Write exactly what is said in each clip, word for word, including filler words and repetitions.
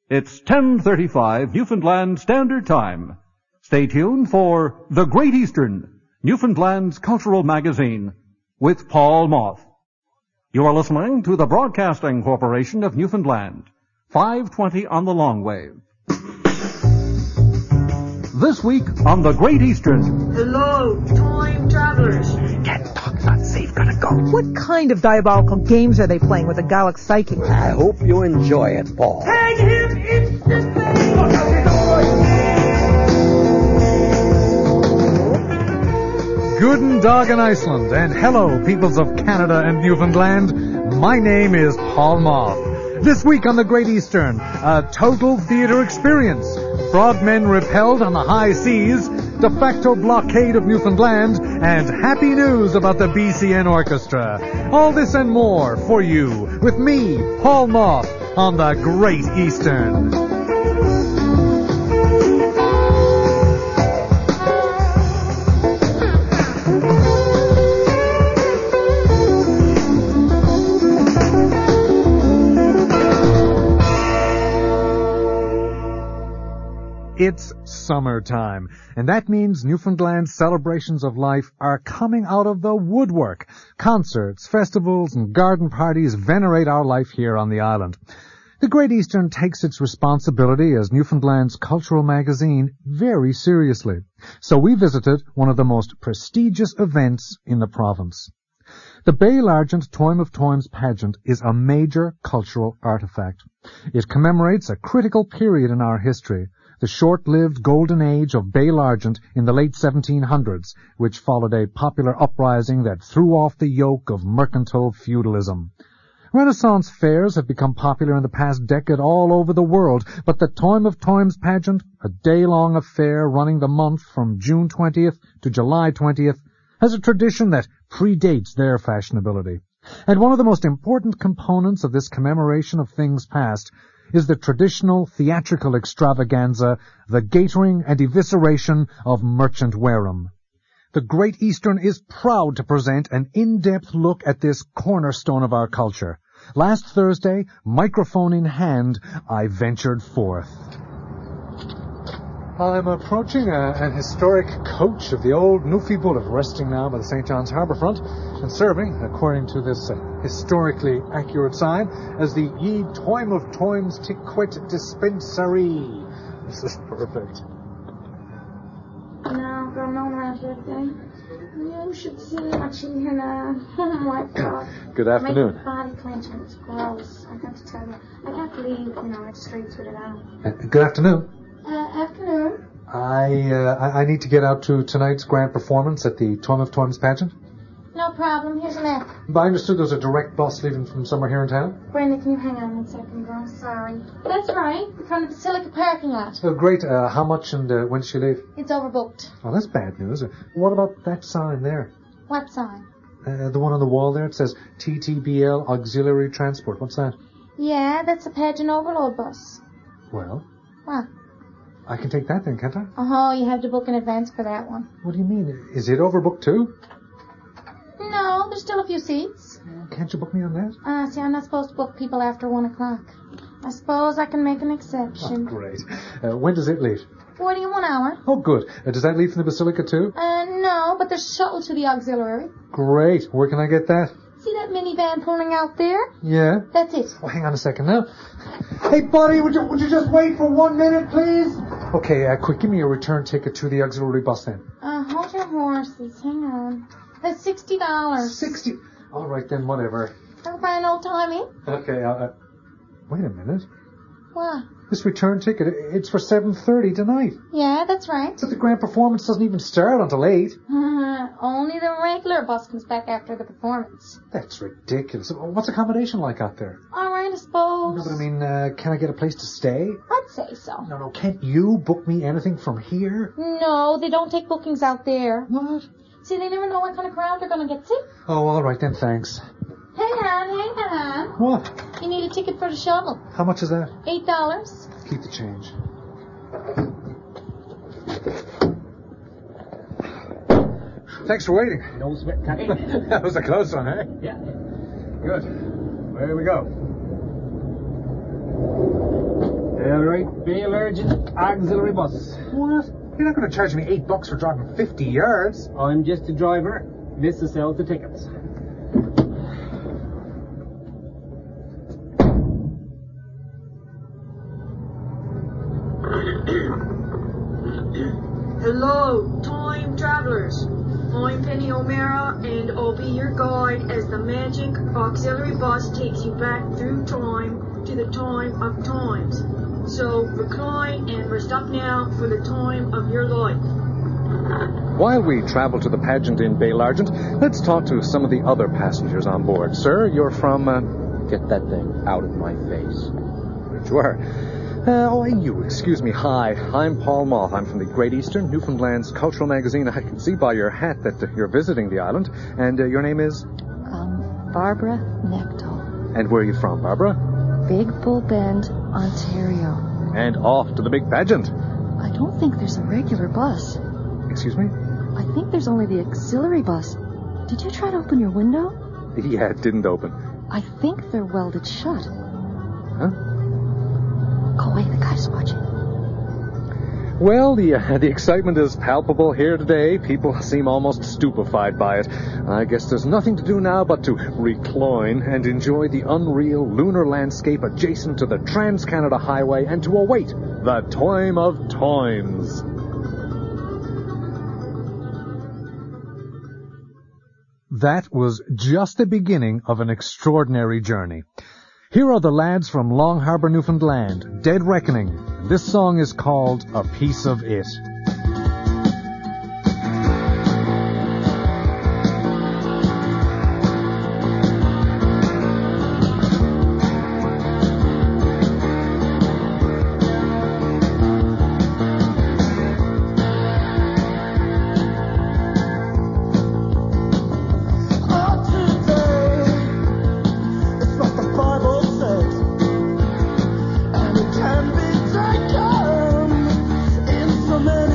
It's ten thirty-five Newfoundland Standard Time. Stay tuned for The Great Eastern, Newfoundland's cultural magazine, with Paul Moth. You are listening to the Broadcasting Corporation of Newfoundland, five twenty on the long wave. This week on The Great Eastern. Hello, time travelers. Can't talk, not safe, gotta go. What kind of diabolical games are they playing with the Gallic psychic? I hope you enjoy it, Paul. Tag him instantly! Guten Dag in Iceland, and hello, peoples of Canada and Newfoundland. My name is Paul Moth. This week on The Great Eastern, a total theater experience. Frogmen repelled on the high seas, de facto blockade of Newfoundland, and happy news about the B C N Orchestra. All this and more for you, with me, Paul Moth, on The Great Eastern. It's summertime, and that means Newfoundland's celebrations of life are coming out of the woodwork. Concerts, festivals, and garden parties venerate our life here on the island. The Great Eastern takes its responsibility as Newfoundland's cultural magazine very seriously. So we visited one of the most prestigious events in the province. The Béal Argent Toim of Toims pageant is a major cultural artifact. It commemorates a critical period in our history, the short-lived golden age of Béal Argent in the late seventeen hundreds, which followed a popular uprising that threw off the yoke of mercantile feudalism. Renaissance fairs have become popular in the past decade all over the world, but the Toim of Toims pageant, a day-long affair running the month from June twentieth to July twentieth, has a tradition that predates their fashionability. And one of the most important components of this commemoration of things past is the traditional theatrical extravaganza, the gaitering and evisceration of Merchant Wareham. The Great Eastern is proud to present an in-depth look at this cornerstone of our culture. Last Thursday, microphone in hand, I ventured forth. I'm approaching a, an historic coach of the old Newfie Bullet, resting now by the Saint John's Harbour front and serving, according to this uh, historically accurate sign, as the Ye Toim of Toims Tiquet Dispensary. This is perfect. No, got no around here today. You should see what she had. Oh my God. Good afternoon. My body clenching. It's gross. I got to tell you. I have to leave, you know, it's straight to it out. Uh, good afternoon. Uh, afternoon. I, uh, I I need to get out to tonight's grand performance at the Toim of Toims pageant. No problem. Here's a map. But I understood there was a direct bus leaving from somewhere here in town. Brenda, can you hang on one second, girl? Sorry. That's right. In front of the Basilica parking lot. Oh, great. Uh, how much and uh, when does she leave? It's overbooked. Oh, that's bad news. Uh, what about that sign there? What sign? Uh, the one on the wall there. It says T T B L Auxiliary Transport. What's that? Yeah, that's a pageant overload bus. Well, What? I can take that then, can't I? Oh, you have to book in advance for that one. What do you mean? Is it overbooked too? No, there's still a few seats. Can't you book me on that? Ah, uh, see, I'm not supposed to book people after one o'clock. I suppose I can make an Oh, exception. great. Uh, when does it leave? Forty in one hour. Oh, good. Uh, does that leave from the Basilica too? Uh, no, but there's shuttle to the auxiliary. Great. Where can I get that? See that minivan pulling out there? Yeah. That's it. Oh, hang on a second now. Hey, buddy, would you would you just wait for one minute, please? Okay, uh, quick, give me a return ticket to the auxiliary bus then. Uh, hold your horses. Hang on. That's sixty dollars. Sixty. All right then, whatever. I'll buy an old timey. Okay. Uh, uh, wait a minute. What? This return ticket, it's for seven thirty tonight. Yeah, that's right. But the grand performance doesn't even start until eight. Uh, only the regular bus comes back after the performance. That's ridiculous. What's accommodation like out there? All right, I suppose. No, but I mean, uh, can I get a place to stay? I'd say so. No, no, can't you book me anything from here? No, they don't take bookings out there. What? See, they never know what kind of crowd they're going to get. See? Oh, all right then, thanks. Hang on, hang on. What? You need a ticket for the shuttle. How much is that? Eight dollars. Keep the change. Thanks for waiting. No sweat, Tucky. That was a close one, eh? Yeah. Good. Where do we go? There right, bail urgent, auxiliary bus. What? You're not going to charge me eight bucks for driving fifty yards. I'm just a driver. This is sells the tickets. Hello, time travelers. I'm Penny O'Mara, and I'll be your guide as the magic auxiliary bus takes you back through time to the time of times. So recline and rest up now for the time of your life. While we travel to the pageant in Bail Argent, let's talk to some of the other passengers on board. Sir, you're from... Uh... Get that thing out of my face. Sure. Uh, oh, and you, excuse me. Hi, I'm Paul Moth. I'm from the Great Eastern, Newfoundland's cultural magazine. I can see by your hat that uh, you're visiting the island. And uh, your name is? Um, Barbara Nectal. And where are you from, Barbara? Big Bull Bend, Ontario. And off to the big pageant. I don't think there's a regular bus. Excuse me? I think there's only the auxiliary bus. Did you try to open your window? Yeah, it didn't open. I think they're welded shut. Huh? Go away, the guy's watching. Well, the, uh, the excitement is palpable here today. People seem almost stupefied by it. I guess there's nothing to do now but to recline and enjoy the unreal lunar landscape adjacent to the Trans-Canada Highway and to await the time of times. That was just the beginning of an extraordinary journey. Here are the lads from Long Harbour, Newfoundland, Dead Reckoning. This song is called A Piece of It. So many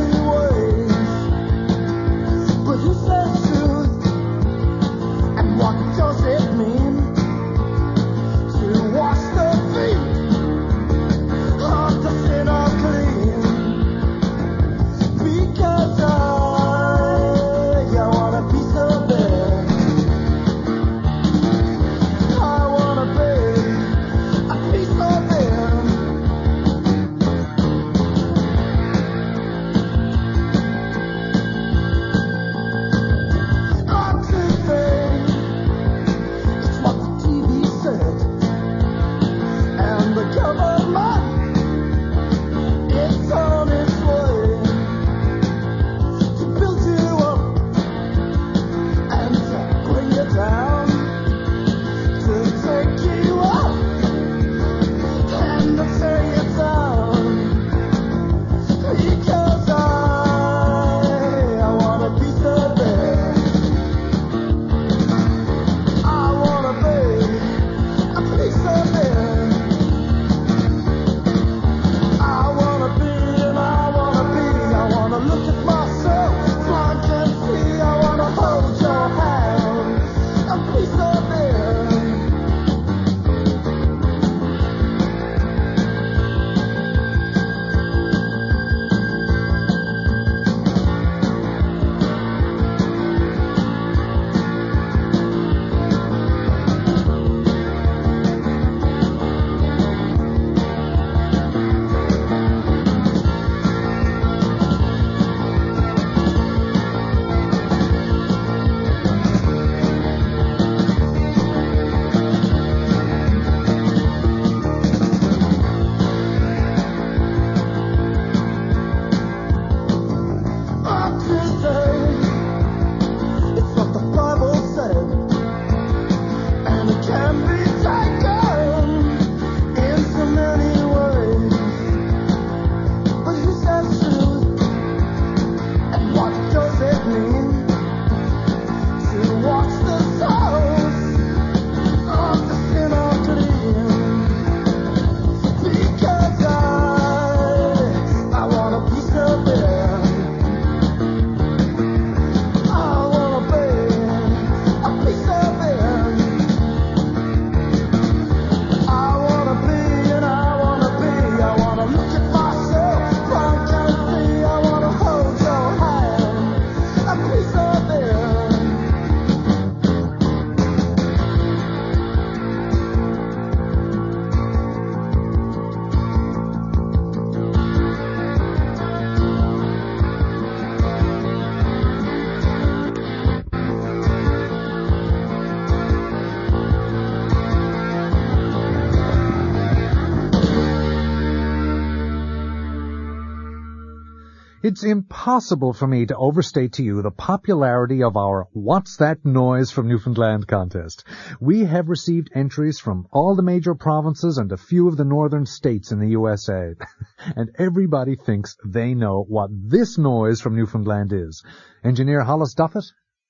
It's impossible for me to overstate to you the popularity of our What's That Noise from Newfoundland contest. We have received entries from all the major provinces and a few of the northern states in the U S A. And everybody thinks they know what this noise from Newfoundland is. Engineer Hollis Duffett?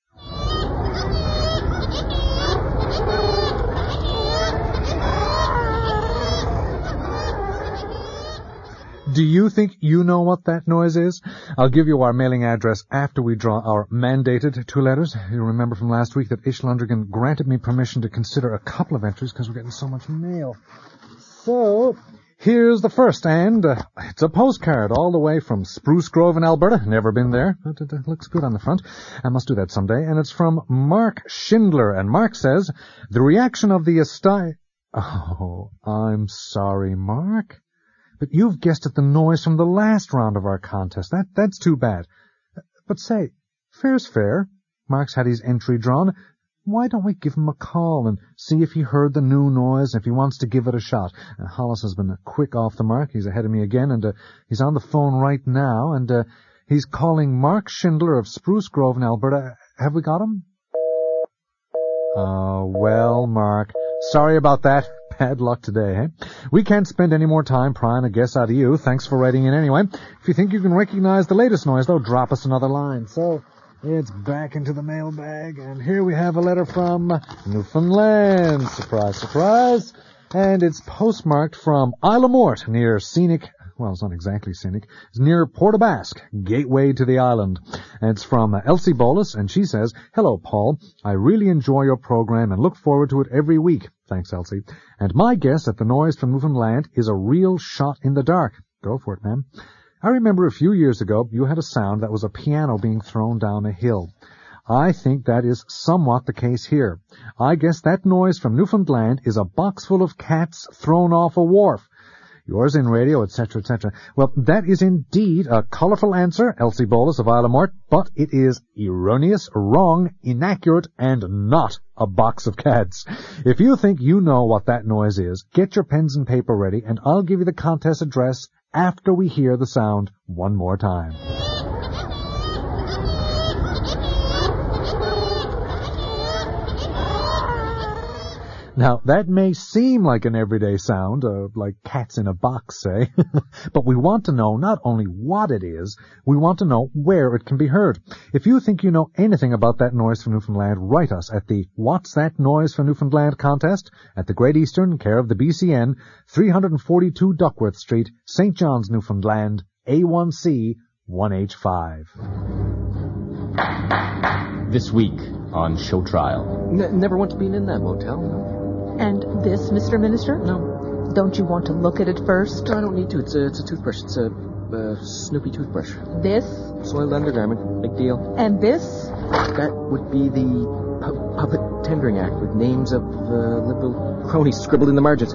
Do you think you know what that noise is? I'll give you our mailing address after we draw our mandated two letters. You remember from last week that Ish Lundergan granted me permission to consider a couple of entries because we're getting so much mail. So, here's the first, and uh, it's a postcard all the way from Spruce Grove in Alberta. Never been there, but it uh, looks good on the front. I must do that someday. And it's from Mark Schindler, and Mark says, the reaction of the esti... Oh, I'm sorry, Mark. But you've guessed at the noise from the last round of our contest. That That's too bad. But say, fair's fair. Mark's had his entry drawn. Why don't we give him a call and see if he heard the new noise and if he wants to give it a shot? Uh, Hollis has been quick off the mark. He's ahead of me again, and uh, he's on the phone right now, and uh, he's calling Mark Schindler of Spruce Grove in Alberta. Have we got him? Oh, well, Mark. Sorry about that. Bad luck today, eh? We can't spend any more time prying a guess out of you. Thanks for writing in anyway. If you think you can recognize the latest noise, though, drop us another line. So, it's back into the mailbag, and here we have a letter from Newfoundland. Surprise, surprise. And it's postmarked from Isle of Mort, near scenic... Well, it's not exactly scenic. It's near Port aux Basques, gateway to the island. And it's from uh, Elsie Bolus, and she says, hello, Paul. I really enjoy your program and look forward to it every week. Thanks, Elsie. And my guess at the noise from Newfoundland is a real shot in the dark. Go for it, ma'am. I remember a few years ago you had a sound that was a piano being thrown down a hill. I think that is somewhat the case here. I guess that noise from Newfoundland is a box full of cats thrown off a wharf. Yours in radio, et cetera, et cetera. Well, that is indeed a colourful answer, Elsie Bolus of Isle of Mort, but it is erroneous, wrong, inaccurate, and not a box of cats. If you think you know what that noise is, get your pens and paper ready, and I'll give you the contest address after we hear the sound one more time. Now, that may seem like an everyday sound, uh, like cats in a box, say, but we want to know not only what it is, we want to know where it can be heard. If you think you know anything about that noise from Newfoundland, write us at the What's That Noise from Newfoundland contest at the Great Eastern, care of the B C N, three forty-two Duckworth Street, Saint John's, Newfoundland, A one C one H five. This week on Show Trial. N- never once been in that motel, no. And this, Mister Minister? No. Don't you want to look at it first? No, I don't need to. It's a, it's a toothbrush. It's a uh, Snoopy toothbrush. This? Soiled undergarment. Big deal. And this? That would be the pu- Puppet Tendering Act with names of uh, liberal cronies scribbled in the margins.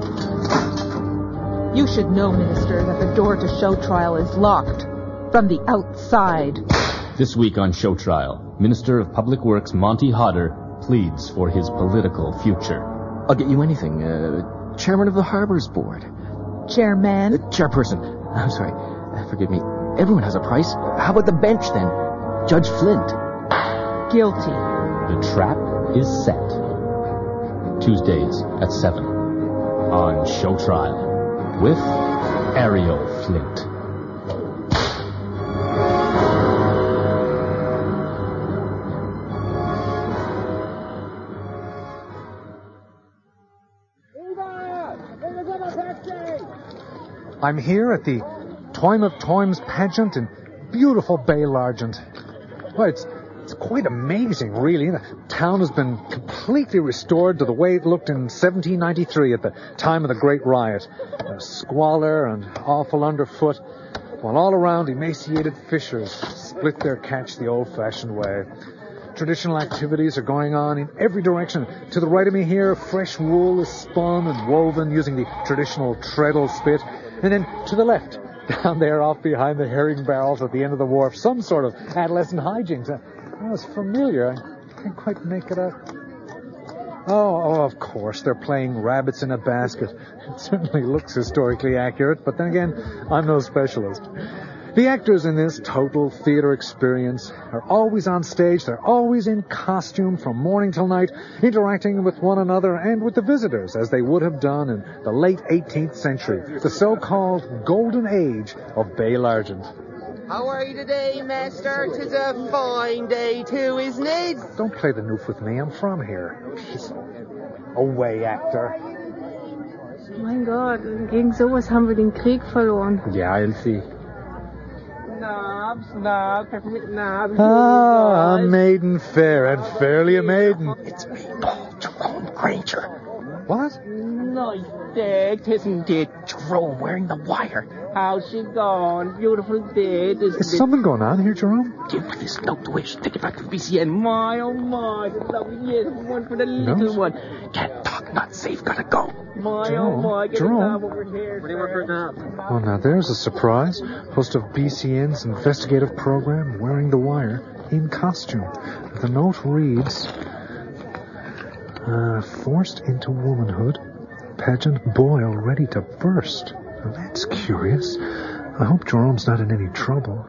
You should know, Minister, that the door to Show Trial is locked from the outside. This week on Show Trial, Minister of Public Works Monty Hodder pleads for his political future. I'll get you anything. Uh, chairman of the Harbors Board. Chairman? Uh, chairperson. I'm sorry. Uh, forgive me. Everyone has a price. How about the bench, then? Judge Flint. Guilty. The trap is set. Tuesdays at seven on Show Trial with Ariel Flint. I'm here at the Toym of Toyms pageant in beautiful Bay Largent. Well, it's, it's quite amazing, really. The town has been completely restored to the way it looked in seventeen ninety-three at the time of the Great Riot. Uh, squalor and awful underfoot, while all around emaciated fishers split their catch the old-fashioned way. Traditional activities are going on in every direction. To the right of me here, fresh wool is spun and woven using the traditional treadle spit. And then to the left, down there off behind the herring barrels at the end of the wharf, some sort of adolescent hijinks. Uh, oh, it's familiar. I can't quite make it out. Oh, oh, of course, they're playing rabbits in a basket. It certainly looks historically accurate, but then again, I'm no specialist. The actors in this total theater experience are always on stage. They're always in costume from morning till night, interacting with one another and with the visitors as they would have done in the late eighteenth century, the so-called golden age of Bale Argent. How are you today, master? 'Tis a fine day too, isn't it? Don't play the noof with me. I'm from here. Away, actor. Mein Gott, gegen sowas haben wir den Krieg verloren. Yeah, I'll see. Knobs, knobs, peppermint knobs. Ah, a maiden fair, and fairly a maiden. It's me, Paul Jerome Granger. What? Nice day, isn't it? Jerome wearing the wire. How's she gone? Beautiful day, isn't it? Is something going on here, Jerome? Give me this note to wish. Take it back to the B C N. My, oh my, lovely, yes, one for the little Notes? one. Can't talk, not safe, gotta go. My, Jerome, oh my, get Jerome. a knob over here. What do you want for a knob? Oh, now there's a surprise. Host of B C N's investigative program, wearing the wire, in costume. The note reads, uh, forced into womanhood, pageant boil ready to burst. Now, that's curious. I hope Jerome's not in any trouble.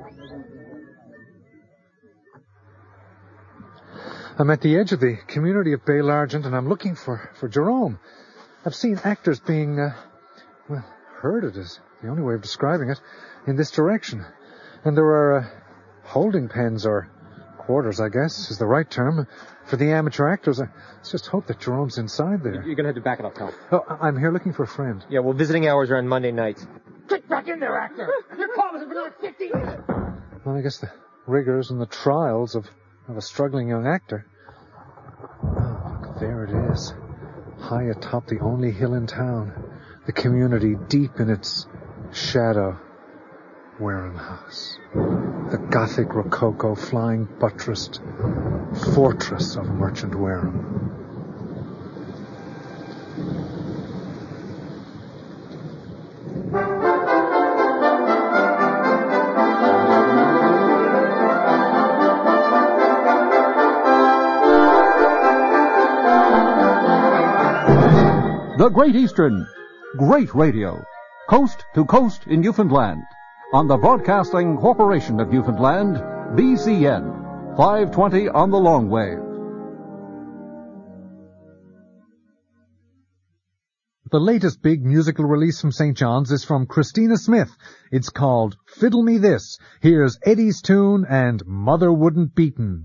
I'm at the edge of the community of Bale Argent, and I'm looking for, for Jerome. I've seen actors being, uh, well, herded is the only way of describing it, in this direction. And there are uh, holding pens, or quarters, I guess, is the right term, for the amateur actors. Let's just hope that Jerome's inside there. You're going to have to back it up, Tom. Oh, I'm here looking for a friend. Yeah, well, visiting hours are on Monday nights. Get back in there, actor. Your call has been another fifty years. Well, I guess the rigors and the trials of, of a struggling young actor. Oh, look, there it is. High atop the only hill in town. The community deep in its shadow. Wareham House. The Gothic Rococo flying buttressed fortress of Merchant Wareham. The Great Eastern. Great radio. Coast to coast in Newfoundland. On the Broadcasting Corporation of Newfoundland, B C N. five twenty on the long wave. The latest big musical release from Saint John's is from Christina Smith. It's called Fiddle Me This. Here's Eddie's Tune and Mother Wouldn't Beaten.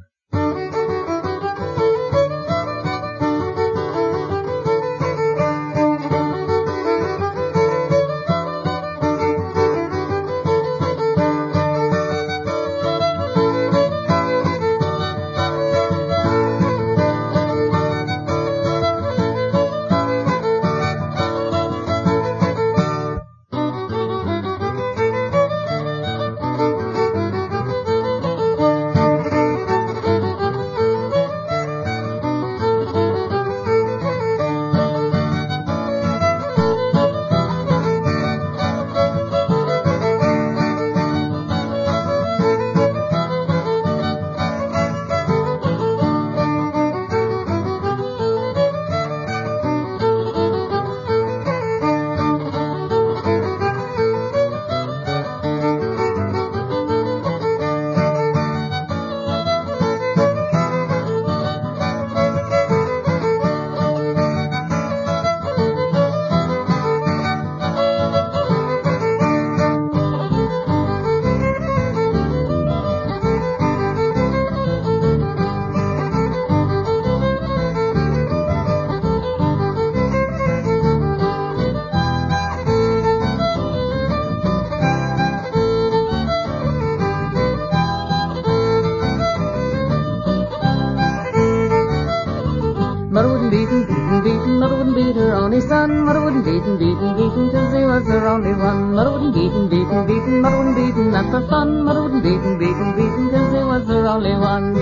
Son, mother wouldn't beaten, beaten, beaten, 'cause he was her only one. Mother wouldn't beaten, beaten, beaten, mother wouldn't beaten, not for fun. Mother wouldn't beaten, beaten, beaten, 'cause he was her only one.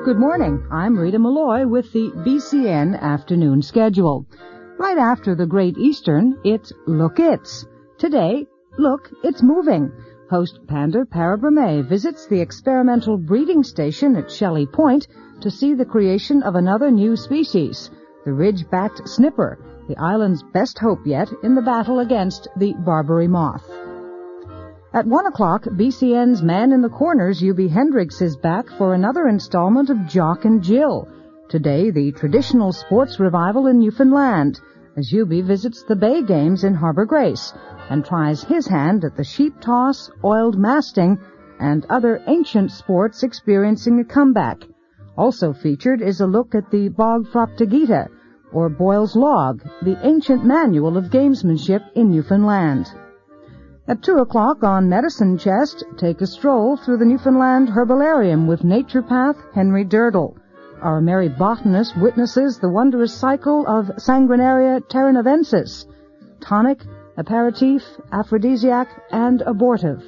Good morning. I'm Rita Malloy with the B C N afternoon schedule. Right after the Great Eastern, it's Look It's. Today, Look, It's Moving. Host Pander Parabrame visits the experimental breeding station at Shelley Point to see the creation of another new species, the ridge-backed snipper, the island's best hope yet in the battle against the Barbary moth. At one o'clock, B C N's Man in the Corners, U B Hendricks, is back for another installment of Jock and Jill. Today, the traditional sports revival in Newfoundland, as U B visits the Bay Games in Harbour Grace and tries his hand at the sheep toss, oiled masting, and other ancient sports experiencing a comeback. Also featured is a look at the Bog Fraptagita, or Boyle's Log, the ancient manual of gamesmanship in Newfoundland. At two o'clock on Medicine Chest, take a stroll through the Newfoundland Herbarium with naturopath Henry Durdle. Our merry botanist witnesses the wondrous cycle of Sanguinaria terranovensis, tonic, aperitif, aphrodisiac, and abortive.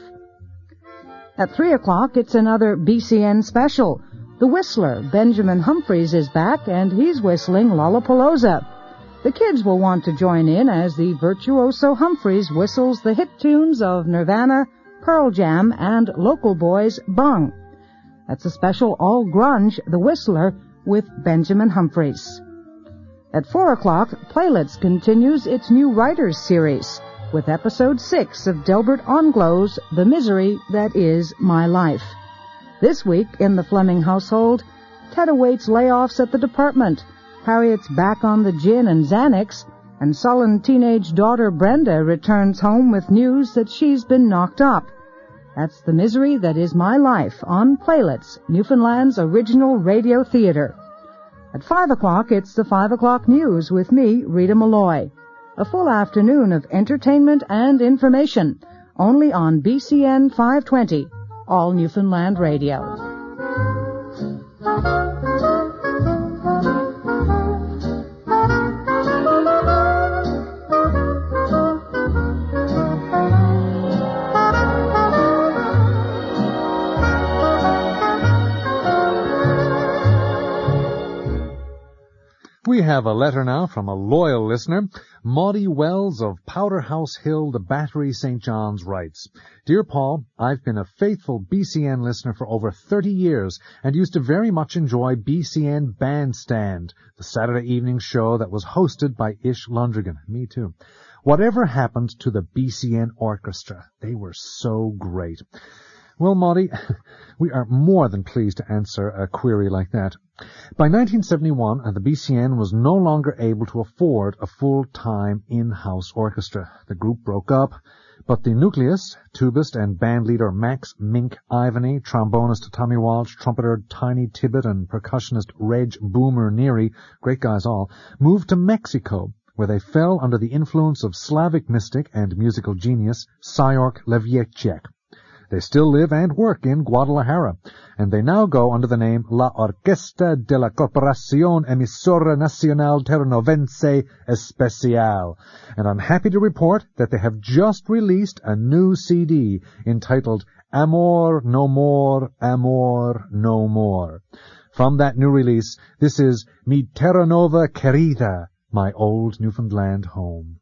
At three o'clock, it's another B C N special. The whistler, Benjamin Humphreys, is back, and he's whistling Lollapalooza. The kids will want to join in as the virtuoso Humphreys whistles the hit tunes of Nirvana, Pearl Jam, and local boys Bung. That's a special all-grunge The Whistler with Benjamin Humphreys. At four o'clock, Playlets continues its new writers series with episode six of Delbert Onglow's The Misery That Is My Life. This week in the Fleming household, Ted awaits layoffs at the department, Harriet's back on the gin and Xanax, and sullen teenage daughter Brenda returns home with news that she's been knocked up. That's The Misery That Is My Life on Playlets, Newfoundland's original radio theater. At five o'clock, it's the five o'clock news with me, Rita Malloy. A full afternoon of entertainment and information, only on B C N five twenty, All Newfoundland Radio. We have a letter now from a loyal listener. Maudie Wells of Powderhouse Hill, the Battery, Saint John's writes, Dear Paul, I've been a faithful B C N listener for over thirty years and used to very much enjoy B C N Bandstand, the Saturday evening show that was hosted by Ish Lundrigan. Me too. Whatever happened to the B C N Orchestra? They were so great. Well, Maudie, we are more than pleased to answer a query like that. By nineteen seventy-one, the B C N was no longer able to afford a full-time in-house orchestra. The group broke up, but the nucleus, tubist and bandleader Max Mink Ivany, trombonist Tommy Walsh, trumpeter Tiny Tibbet, and percussionist Reg Boomer Neary, great guys all, moved to Mexico, where they fell under the influence of Slavic mystic and musical genius Syork Leviechiak. They still live and work in Guadalajara, and they now go under the name La Orquesta de la Corporación Emisora Nacional Terranovense Especial. And I'm happy to report that they have just released a new C D entitled Amor No More, Amor No More. From that new release, this is Mi Terranova Querida, my old Newfoundland home.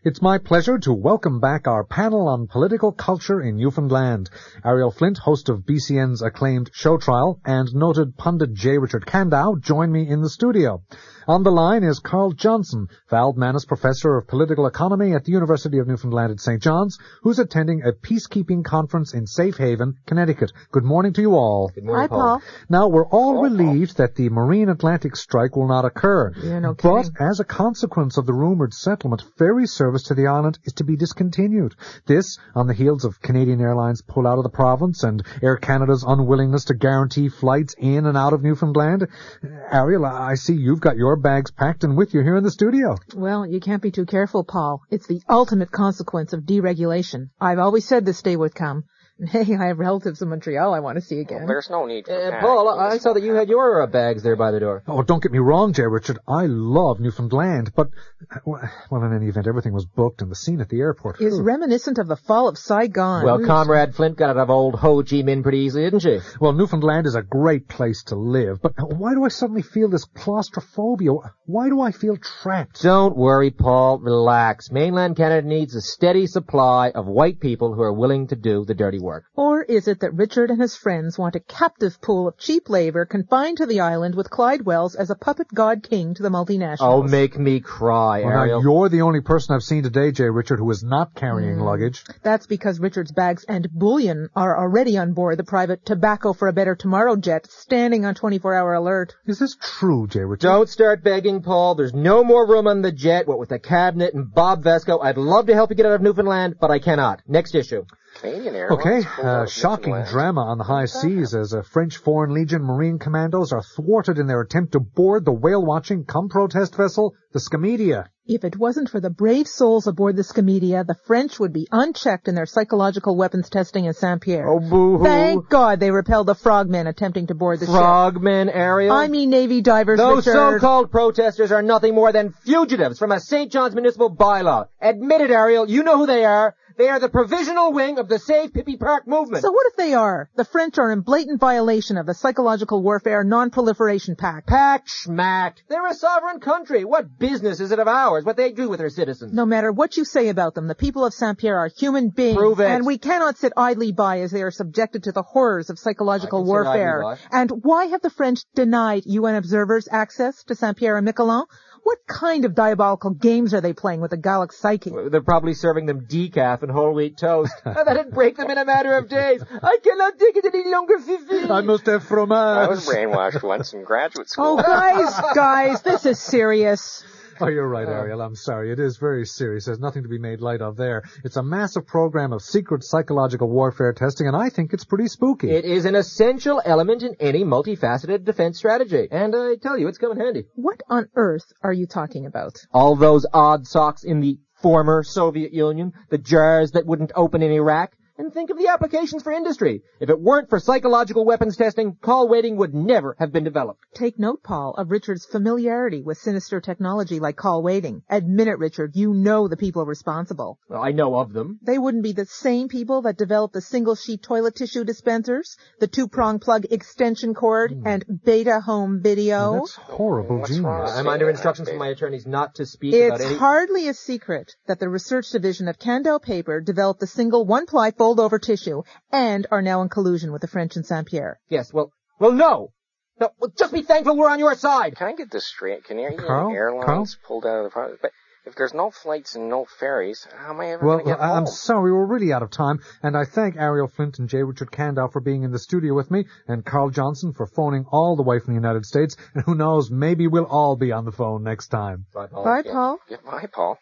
It's my pleasure to welcome back our panel on political culture in Newfoundland. Ariel Flint, host of B C N's acclaimed Show Trial, and noted pundit J. Richard Candow join me in the studio. On the line is Carl Johnson, Val Manus Professor of Political Economy at the University of Newfoundland at Saint John's, who's attending a peacekeeping conference in Safe Haven, Connecticut. Good morning to you all. Good morning, Hi, Paul. Paul. Now, we're all relieved that the Marine Atlantic strike will not occur. Yeah, no But kidding. as a consequence of the rumored settlement, ferry service to the island is to be discontinued. This, on the heels of Canadian Airlines' pull out of the province and Air Canada's unwillingness to guarantee flights in and out of Newfoundland. Ariel, I see you've got your bags packed and with you here in the studio. Well, you can't be too careful, Paul. It's the ultimate consequence of deregulation. I've always said this day would come. And hey, I have relatives in Montreal I want to see again. Well, there's no need for uh, panic. Paul, I saw that you had your uh, bags there by the door. Oh, don't get me wrong, J. Richard. I love Newfoundland, but, well, in any event, everything was booked and the scene at the airport. Is reminiscent of the fall of Saigon. Well, Comrade Flint got out of old Ho Chi Minh pretty easily, didn't she? Well, Newfoundland is a great place to live, but why do I suddenly feel this claustrophobia? Why do I feel trapped? Don't worry, Paul. Relax. Mainland Canada needs a steady supply of white people who are willing to do the dirty work. Or is it that Richard and his friends want a captive pool of cheap labor confined to the island with Clyde Wells as a puppet god king to the multinationals? Oh, make me cry, well, Ariel. Now, you're the only person I've seen today, J. Richard, who is not carrying mm. luggage. That's because Richard's bags and bullion are already on board the private Tobacco for a Better Tomorrow jet, standing on twenty-four hour alert. Is this true, J. Richard? Don't start begging, Paul. There's no more room on the jet. What with the cabinet and Bob Vesco, I'd love to help you get out of Newfoundland, but I cannot. Next issue. Canadian Airlines. Okay, uh, shocking drama on the high seas as uh, French Foreign Legion Marine commandos are thwarted in their attempt to board the whale-watching cum-protest vessel, the Scamedia. If it wasn't for the brave souls aboard the Scamedia, the French would be unchecked in their psychological weapons testing in Saint-Pierre. Oh, boo-hoo. Thank God they repelled the frogmen attempting to board the frogmen, ship. Frogmen, Ariel? I mean Navy divers, Those Richard. so-called protesters are nothing more than fugitives from a Saint John's municipal bylaw. Admit it, Ariel. You know who they are. They are the provisional wing of the Save Pippi Park movement. So what if they are? The French are in blatant violation of the Psychological Warfare Non-Proliferation Pact. Pact schmacked. They're a sovereign country. What business is it of ours, what they do with their citizens? No matter what you say about them, the people of Saint-Pierre are human beings. Prove it. And we cannot sit idly by as they are subjected to the horrors of psychological warfare. And why have the French denied U N observers access to Saint-Pierre and Miquelon? What kind of diabolical games are they playing with the Gallic psyche? They're probably serving them decaf and whole wheat toast. That'd break them in a matter of days. I cannot take it any longer, Fifi. I must have fromage. I was brainwashed once in graduate school. Oh, guys, guys, this is serious. Oh, you're right, Ariel. I'm sorry. It is very serious. There's nothing to be made light of there. It's a massive program of secret psychological warfare testing, and I think it's pretty spooky. It is an essential element in any multifaceted defense strategy. And I tell you, it's come in handy. What on earth are you talking about? All those odd socks in the former Soviet Union, the jars that wouldn't open in Iraq. And think of the applications for industry. If it weren't for psychological weapons testing, call waiting would never have been developed. Take note, Paul, of Richard's familiarity with sinister technology like call waiting. Admit it, Richard, you know the people responsible. Well, I know of them. They wouldn't be the same people that developed the single-sheet toilet tissue dispensers, the two-prong plug extension cord, mm. and beta home video. Well, that's horrible What's genius. I'm under instructions from my attorneys not to speak it's about any... It's hardly a secret that the research division of Candow Paper developed the single one-ply fold over tissue and are now in collusion with the French in Saint-Pierre. Yes, well, well, no. No, well, just be thankful we're on your side. Can I get this straight? Canadian Carl? Airlines Carl? pulled out of the project? But if there's no flights and no ferries, how am I ever well, going to get well, home? I'm sorry, we're really out of time, and I thank Ariel Flint and J. Richard Candow for being in the studio with me, and Carl Johnson for phoning all the way from the United States, and who knows, maybe we'll all be on the phone next time. Bye, Paul. Bye, Paul. Yeah, yeah, bye, Paul.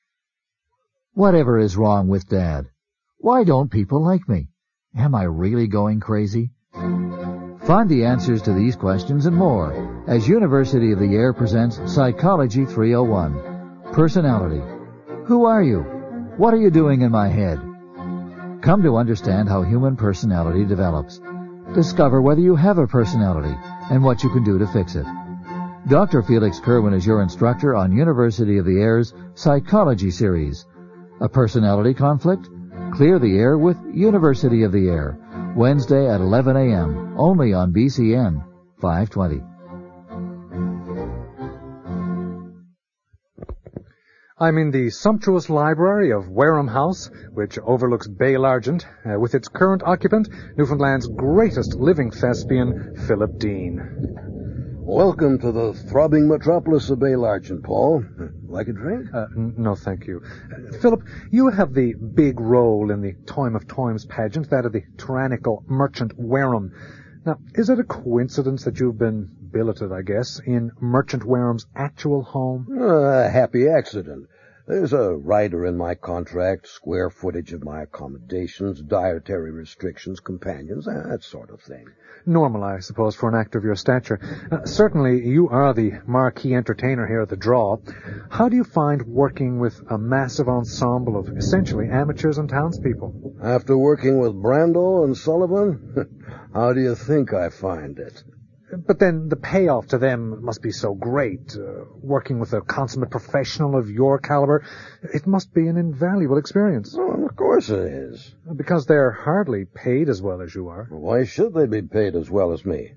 Whatever is wrong with Dad? Why don't people like me? Am I really going crazy? Find the answers to these questions and more as University of the Air presents Psychology three oh one. Personality. Who are you? What are you doing in my head? Come to understand how human personality develops. Discover whether you have a personality and what you can do to fix it. Doctor Felix Kerwin is your instructor on University of the Air's Psychology series. A personality conflict? Clear the air with University of the Air. Wednesday at eleven a.m. only on B C N five twenty. I'm in the sumptuous library of Wareham House, which overlooks Bale Argent, uh, with its current occupant, Newfoundland's greatest living thespian, Philip Dean. Welcome to the throbbing metropolis of Bale Argent, Paul. Like a drink? Uh, n- no, thank you. Uh, Philip, you have the big role in the Time of Times pageant, that of the tyrannical merchant Wareham. Now, is it a coincidence that you've been billeted, I guess, in Merchant Wareham's actual home? Uh, a happy accident. There's a rider in my contract, square footage of my accommodations, dietary restrictions, companions, that sort of thing. Normal, I suppose, for an actor of your stature. Uh, certainly, you are the marquee entertainer here at the Draw. How do you find working with a massive ensemble of essentially amateurs and townspeople? After working with Brando and Sullivan, how do you think I find it? But then the payoff to them must be so great. Uh, working with a consummate professional of your caliber, it must be an invaluable experience. Oh, of course it is. Because they're hardly paid as well as you are. Why should they be paid as well as me?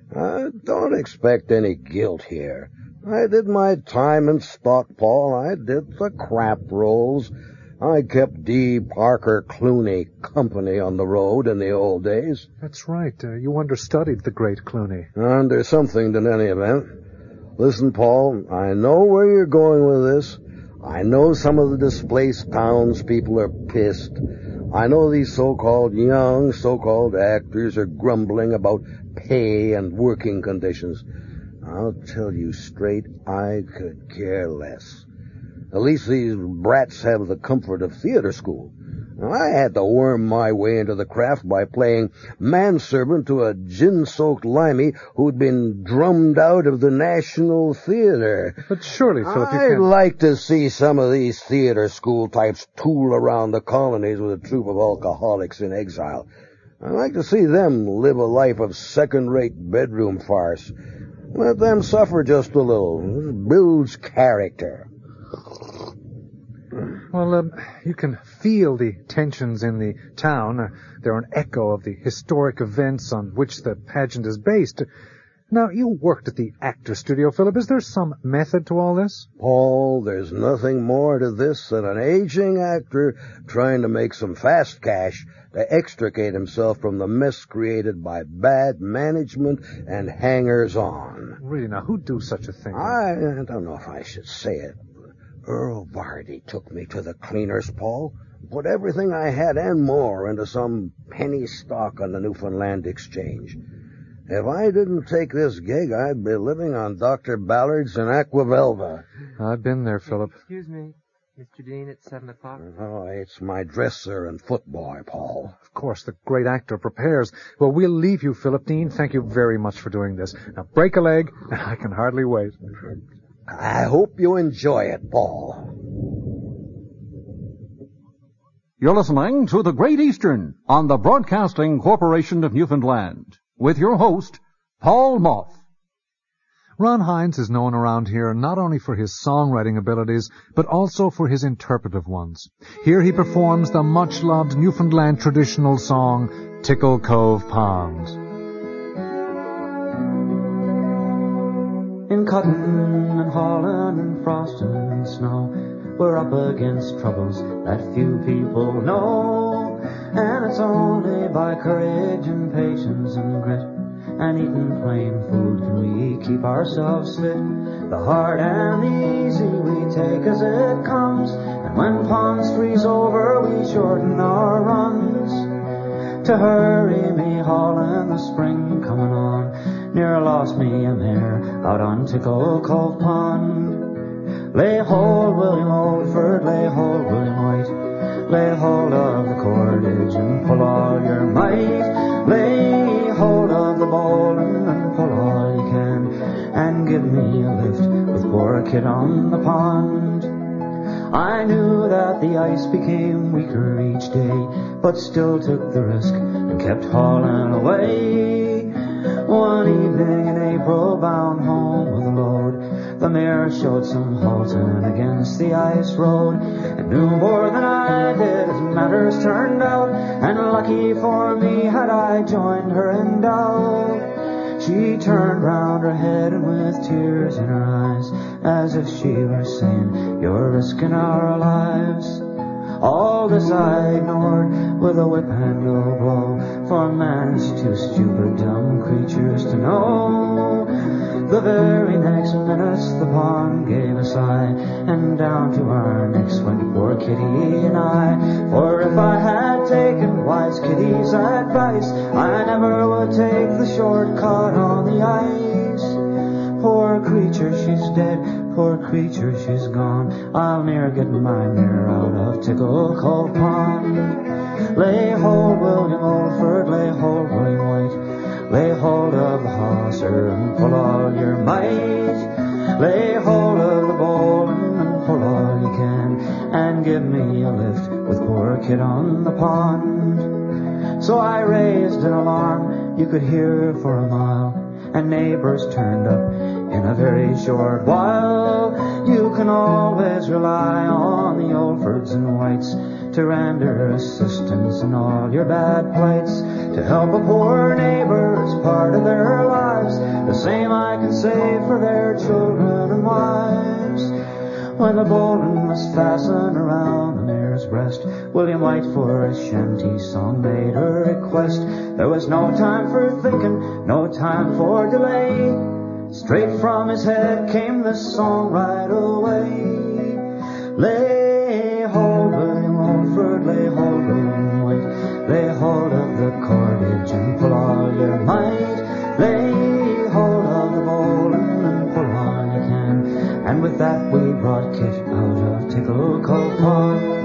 I don't expect any guilt here. I did my time in stock, Paul. I did the crap roles. I kept D. Parker Clooney company on the road in the old days. That's right. Uh, you understudied the great Clooney. Under something, in any event. Listen, Paul, I know where you're going with this. I know some of the displaced townspeople are pissed. I know these so-called young, so-called actors are grumbling about pay and working conditions. I'll tell you straight, I could care less. At least these brats have the comfort of theater school. I had to worm my way into the craft by playing manservant to a gin-soaked limey who'd been drummed out of the National Theater. But surely, Philip, you I'd can't... like to see some of these theater school types tool around the colonies with a troupe of alcoholics in exile. I'd like to see them live a life of second-rate bedroom farce. Let them suffer just a little. It builds character. Well, um, you can feel the tensions in the town. Uh, they're an echo of the historic events on which the pageant is based. Now, you worked at the Actors Studio, Philip. Is there some method to all this? Paul, there's nothing more to this than an aging actor trying to make some fast cash to extricate himself from the mess created by bad management and hangers-on. Really, now, who'd do such a thing? I, I don't know if I should say it. Earl Vardy took me to the cleaners, Paul. Put everything I had and more into some penny stock on the Newfoundland Exchange. If I didn't take this gig, I'd be living on Doctor Ballard's in Aquavelva. I've been there, Philip. Excuse me, Mister Dean, it's seven o'clock. Oh, it's my dresser and footboy, Paul. Of course, the great actor prepares. Well, we'll leave you, Philip Dean. Thank you very much for doing this. Now, break a leg, and I can hardly wait. I hope you enjoy it, Paul. You're listening to The Great Eastern on the Broadcasting Corporation of Newfoundland with your host, Paul Moth. Ron Hines is known around here not only for his songwriting abilities, but also for his interpretive ones. Here he performs the much-loved Newfoundland traditional song, Tickle Cove Pond. In cotton and hauling and frosting and snow, we're up against troubles that few people know. And it's only by courage and patience and grit and eating plain food can we keep ourselves fit. The hard and the easy we take as it comes, and when ponds freeze over we shorten our runs. To hurry me hauling the spring coming on, near lost me a mare out on Tickle Cove Pond. Lay hold, William Oldford, lay hold, William White, lay hold of the cordage and pull all your might. Lay hold of the bowline and pull all you can, and give me a lift with poor kid on the pond. I knew that the ice became weaker each day, but still took the risk and kept hauling away. One evening in April, bound home with a load, the mare showed some halting against the ice road, and knew more than I did as matters turned out, and lucky for me had I joined her in doubt. She turned round her head and with tears in her eyes as if she were saying, you're risking our lives. All this I ignored with a whip handle blow, for man's too stupid, dumb creatures to know. The very next minute the pond gave a sigh, and down to our necks went poor Kitty and I. For if I had taken wise Kitty's advice, I never would take the shortcut on the ice. Poor creature, she's dead, poor creature, she's gone. I'll ne'er get my mare out of Tickle Cove Pond. Lay hold, William Oldford, lay hold, William White. Lay hold of the hawser and pull all your might. Lay hold of the bowline and pull all you can, and give me a lift with poor Kit on the pond. So I raised an alarm you could hear for a mile, and neighbors turned up in a very short while. You can always rely on the Oldfords and Whites to render assistance in all your bad plights, to help a poor neighbor as part of their lives. The same I can say for their children and wives. When the bowline was fastened around the mare's breast, William White for a shanty song made a request. There was no time for thinking, no time for delay. Straight from his head came this song right away. Lay hold, William Oldford, lay hold, William White. Lay hold of the cordage and pull all your might. Lay hold of the bowline and pull all you can. And with that we brought Kit out of Tickle Cove Pond.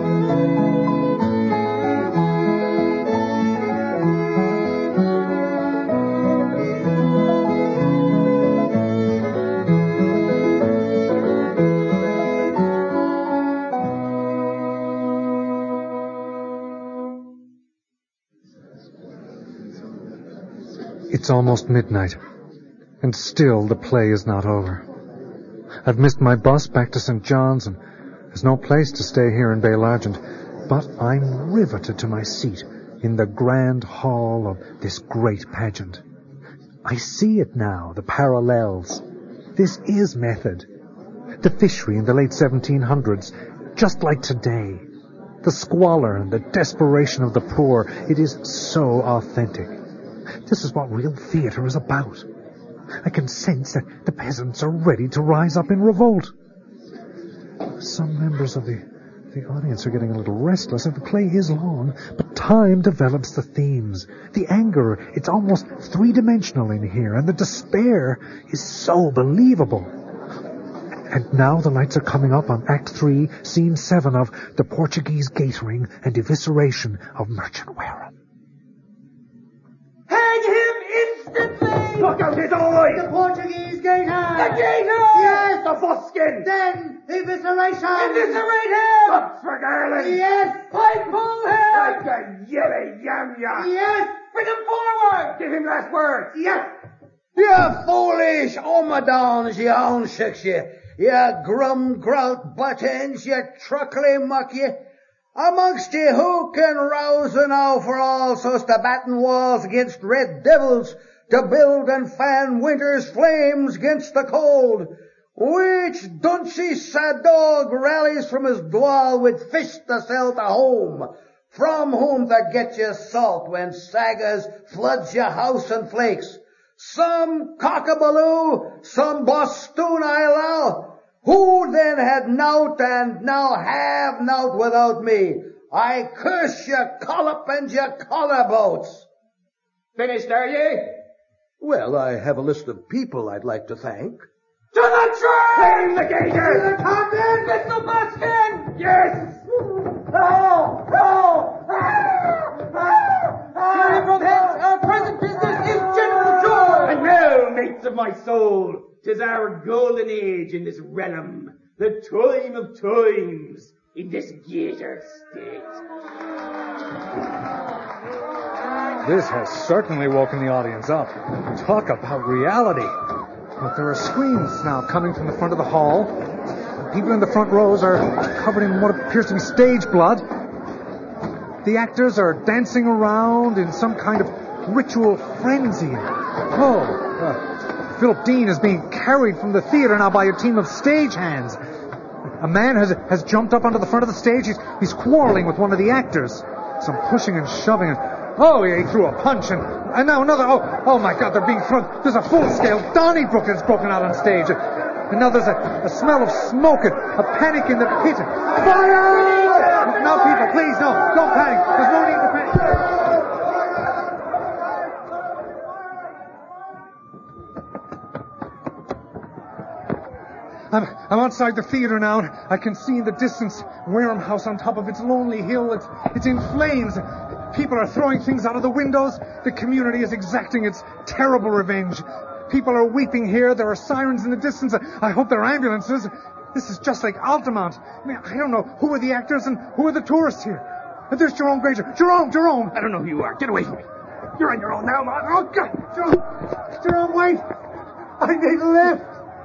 It's almost midnight, and still the play is not over. I've missed my bus back to Saint John's, and there's no place to stay here in Bale Argent, but I'm riveted to my seat in the grand hall of this great pageant. I see it now, the parallels. This is method. The fishery in the late seventeen hundreds, just like today. The squalor and the desperation of the poor, it is so authentic. This is what real theatre is about. I can sense that the peasants are ready to rise up in revolt. Some members of the, the audience are getting a little restless. The play is long, but time develops the themes. The anger, it's almost three-dimensional in here, and the despair is so believable. And now the lights are coming up on Act Three, Scene Seven of The Portuguese Gaitering and Evisceration of Merchant Warren. Hang him instantly! Look out his eye! The Portuguese gaiter! The gaiter! Yes! The buskin! Then, evisceration! Eviscerate him! Guts for Garland! Yes! I pull him! Like a yelly yam-yam! Yes! Bring him forward! Give him last words! Yes! You foolish omadons, you own six, you. You grum-grout buttons, you truckly muck, you. Amongst you, who can rouse enow for all so's to batten walls against red devils, to build and fan winter's flames against the cold? Which dunchy sad dog rallies from his dwall with fish to sell to home, from whom to get you salt when Sagas floods your house and flakes? Some cockabaloo, some bosthoon, I allow. Who then had nought and now have nought without me? I curse your collop and your collar boats. Finished, are ye? Well, I have a list of people I'd like to thank. To the train! Claim the gaiter! To the captain! Mister Buskin! Yes! Oh! Oh! Carry from hence, our present business is general joy! And now, mates of my soul, 'tis our golden age in this realm, the time of times in this gaiter state. This has certainly woken the audience up. Talk about reality. But there are screams now coming from the front of the hall. The people in the front rows are covered in what appears to be stage blood. The actors are dancing around in some kind of ritual frenzy. Oh, uh, Philip Dean is being carried from the theater now by a team of stagehands. A man has has jumped up onto the front of the stage. He's, he's quarreling with one of the actors. Some pushing and shoving. And, oh, he threw a punch. And, and now another. Oh, oh, my God, they're being thrown. There's a full-scale Donnybrook that's broken out on stage. And now there's a, a smell of smoke and a panic in the pit. Fire! No, people, please, no. Don't panic. There's no need to panic. I'm, I'm outside the theater now. I can see in the distance Wareham House on top of its lonely hill. It's, it's in flames. People are throwing things out of the windows. The community is exacting its terrible revenge. People are weeping here. There are sirens in the distance. I hope they're ambulances. This is just like Altamont. I mean, I don't know who are the actors and who are the tourists here. There's Jerome Granger. Jerome, Jerome! I don't know who you are. Get away from me. You're on your own now, Mom. Oh, God! Jerome! Jerome, wait! I need a lift!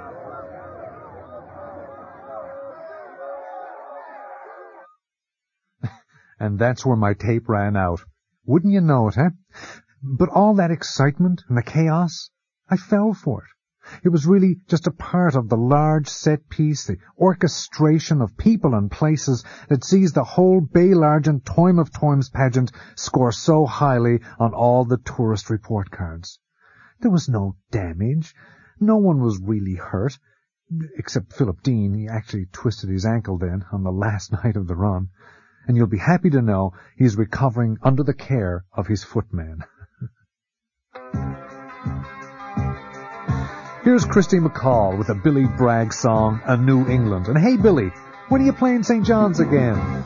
And that's where my tape ran out. Wouldn't you know it, eh? But all that excitement and the chaos, I fell for it. It was really just a part of the large set piece, the orchestration of people and places that sees the whole Baylargent Toym of Toyms pageant score so highly on all the tourist report cards. There was no damage. No one was really hurt. Except Philip Dean. He actually twisted his ankle then on the last night of the run. And you'll be happy to know he's recovering under the care of his footman. Here's Christy McCall with a Billy Bragg song, A New England. And hey, Billy, when are you playing Saint John's again?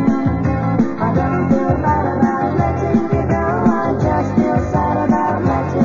Just feel sad about letting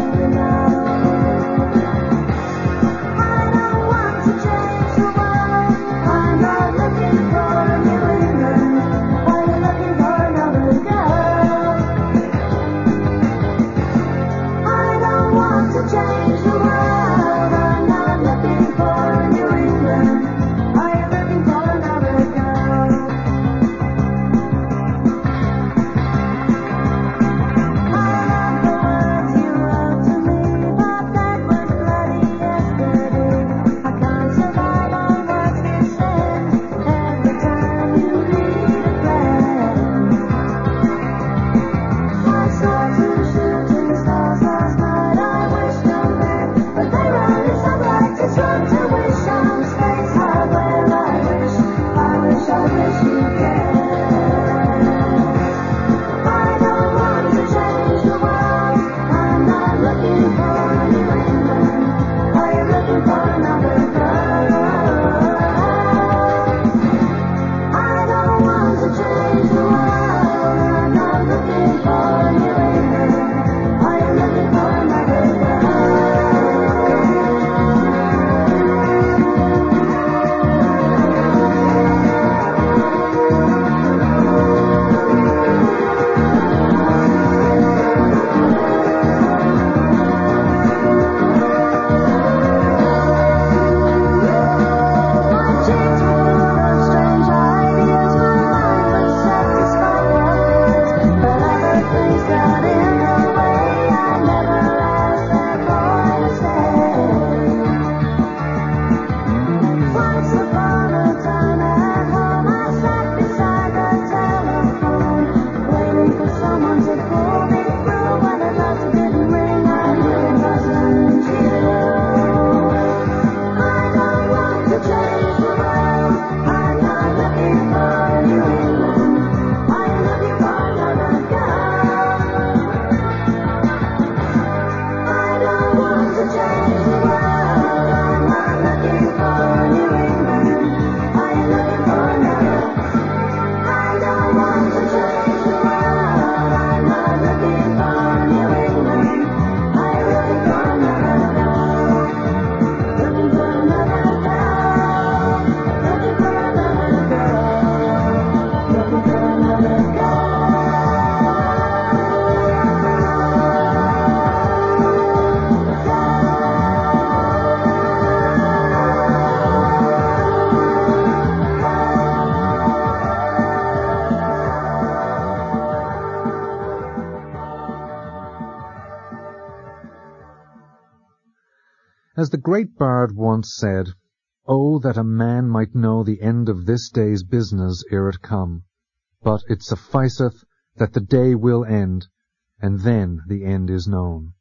As the great bard once said, "Oh, that a man might know the end of this day's business ere it come. But it sufficeth that the day will end, and then the end is known."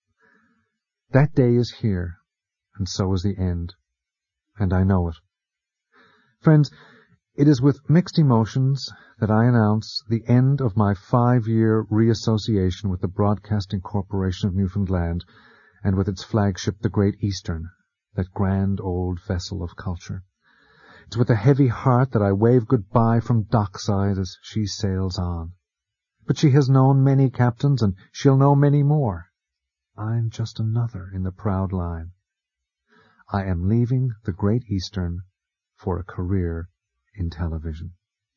That day is here, and so is the end, and I know it. Friends, it is with mixed emotions that I announce the end of my five-year reassociation with the Broadcasting Corporation of Newfoundland, and with its flagship, the Great Eastern, that grand old vessel of culture. It's with a heavy heart that I wave goodbye from dockside as she sails on. But she has known many captains, and she'll know many more. I'm just another in the proud line. I am leaving the Great Eastern for a career in television.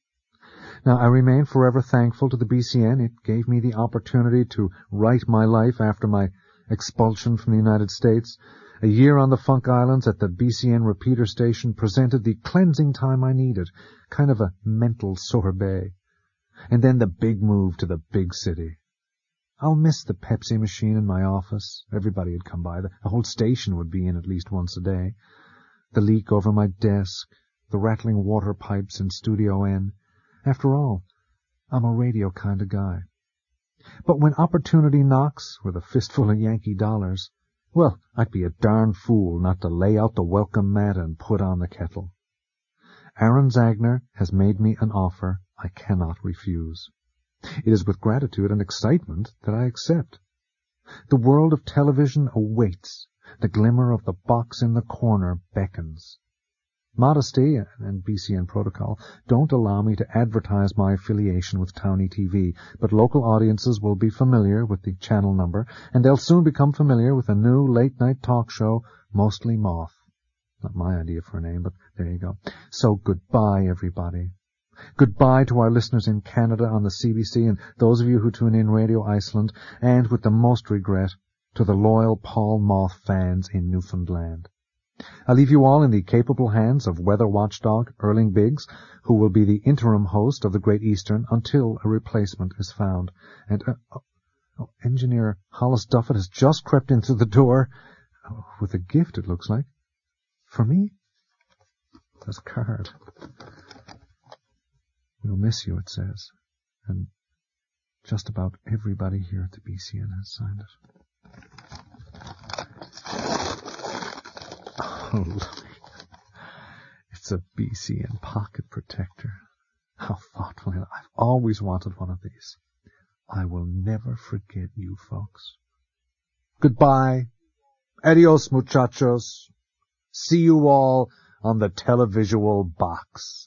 Now, I remain forever thankful to the B C N. It gave me the opportunity to write my life after my expulsion from the United States. A year on the Funk Islands at the B C N repeater station presented the cleansing time I needed, kind of a mental sorbet. And then the big move to the big city. I'll miss the Pepsi machine in my office. Everybody would come by. The whole station would be in at least once a day. The leak over my desk, the rattling water pipes in Studio N. After all, I'm a radio kind of guy. But when opportunity knocks with a fistful of Yankee dollars, well, I'd be a darn fool not to lay out the welcome mat and put on the kettle. Aaron Zagner has made me an offer I cannot refuse. It is with gratitude and excitement that I accept. The world of television awaits. The glimmer of the box in the corner beckons. Modesty and B C N protocol don't allow me to advertise my affiliation with Townie T V, but local audiences will be familiar with the channel number, and they'll soon become familiar with a new late-night talk show, Mostly Moth. Not my idea for a name, but there you go. So goodbye, everybody. Goodbye to our listeners in Canada on the C B C, and those of you who tune in Radio Iceland, and with the most regret, to the loyal Paul Moth fans in Newfoundland. I leave you all in the capable hands of weather watchdog Erling Biggs, who will be the interim host of the Great Eastern until a replacement is found. And uh, oh, oh, engineer Hollis Duffett has just crept in through the door oh, with a gift, it looks like. For me? There's a card. We'll miss you, it says. And just about everybody here at the B C N has signed it. Oh, look. It's a B C N pocket protector. How thoughtful. I've always wanted one of these. I will never forget you folks. Goodbye. Adios, muchachos. See you all on the televisual box.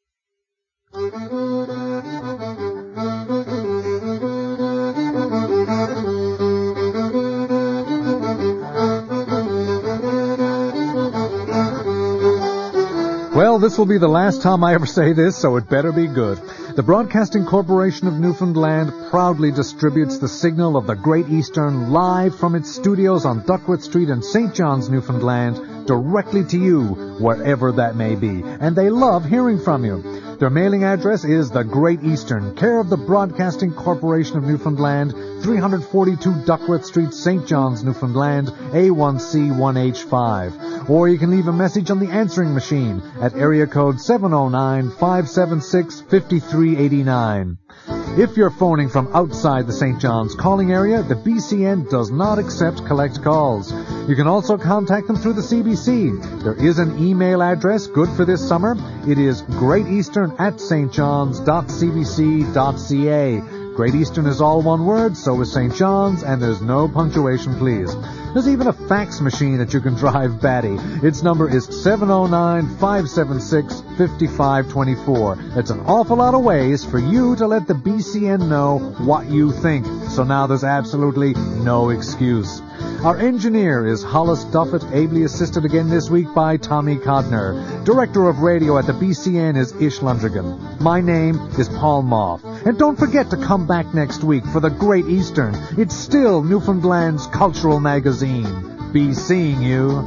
Well, this will be the last time I ever say this, so it better be good. The Broadcasting Corporation of Newfoundland proudly distributes the signal of the Great Eastern live from its studios on Duckworth Street in Saint John's, Newfoundland, directly to you, wherever that may be. And they love hearing from you. Their mailing address is The Great Eastern, care of the Broadcasting Corporation of Newfoundland, three forty-two Duckworth Street, Saint John's, Newfoundland, A one C one H five. Or you can leave a message on the answering machine at area code seven oh nine, five seven six, five three eight nine. If you're phoning from outside the Saint John's calling area, the B C N does not accept collect calls. You can also contact them through the C B C. There is an email address good for this summer. It is greateastern at stjohns.cbc.ca. Great Eastern is all one word, so is Saint John's, and there's no punctuation, please. There's even a fax machine that you can drive batty. Its number is seven oh nine, five seven six, five five two four. That's an awful lot of ways for you to let the B C N know what you think. So now there's absolutely no excuse. Our engineer is Hollis Duffett, ably assisted again this week by Tommy Codner. Director of radio at the B C N is Ish Lundrigan. My name is Paul Moth. And don't forget to come back next week for the Great Eastern. It's still Newfoundland's cultural magazine. Be seeing you.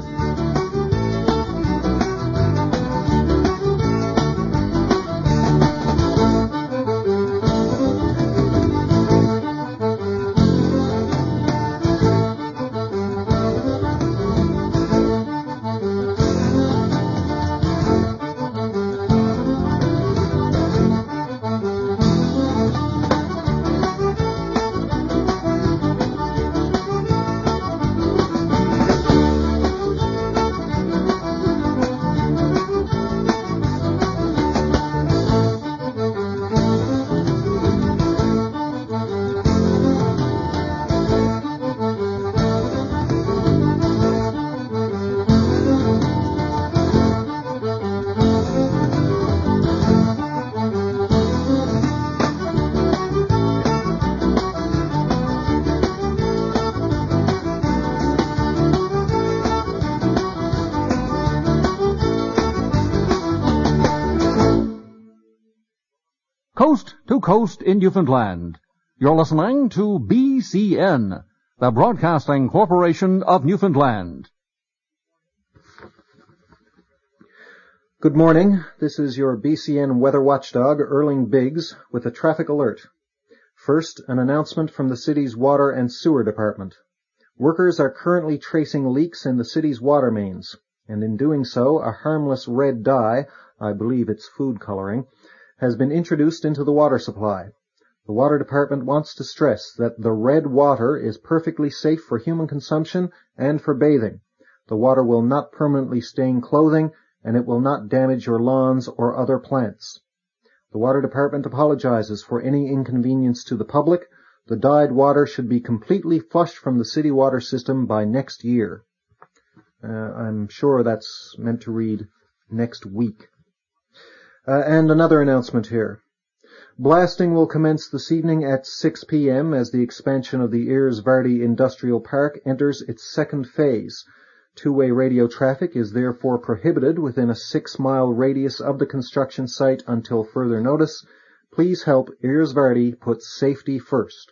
coast to coast in Newfoundland. You're listening to B C N, the Broadcasting Corporation of Newfoundland. Good morning. This is your B C N weather watchdog, Erling Biggs, with a traffic alert. First, an announcement from the city's water and sewer department. Workers are currently tracing leaks in the city's water mains, and in doing so, a harmless red dye, I believe it's food coloring, has been introduced into the water supply. The water department wants to stress that the red water is perfectly safe for human consumption and for bathing. The water will not permanently stain clothing, and it will not damage your lawns or other plants. The water department apologizes for any inconvenience to the public. The dyed water should be completely flushed from the city water system by next year. Uh, I'm sure that's meant to read next week. Uh, and another announcement here. Blasting will commence this evening at six p.m. as the expansion of the Earsvardy Industrial Park enters its second phase. Two-way radio traffic is therefore prohibited within a six-mile radius of the construction site until further notice. Please help Earsvardy put safety first.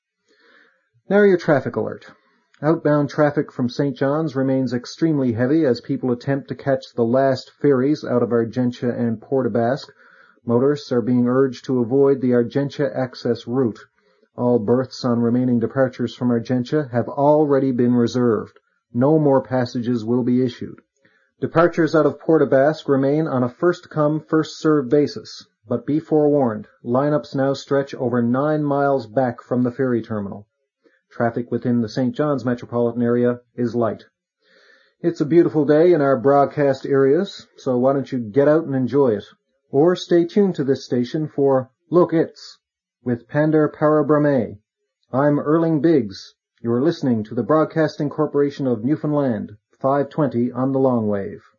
Now your traffic alert. Outbound traffic from Saint John's remains extremely heavy as people attempt to catch the last ferries out of Argentia and Port aux Basques. Motorists are being urged to avoid the Argentia access route. All berths on remaining departures from Argentia have already been reserved. No more passages will be issued. Departures out of Port aux Basques remain on a first-come, first-served basis, but be forewarned, lineups now stretch over nine miles back from the ferry terminal. Traffic within the Saint John's metropolitan area is light. It's a beautiful day in our broadcast areas, so why don't you get out and enjoy it? Or stay tuned to this station for Look It's, with Pander Parabrahme. I'm Erling Biggs. You're listening to the Broadcasting Corporation of Newfoundland, five twenty on the long wave.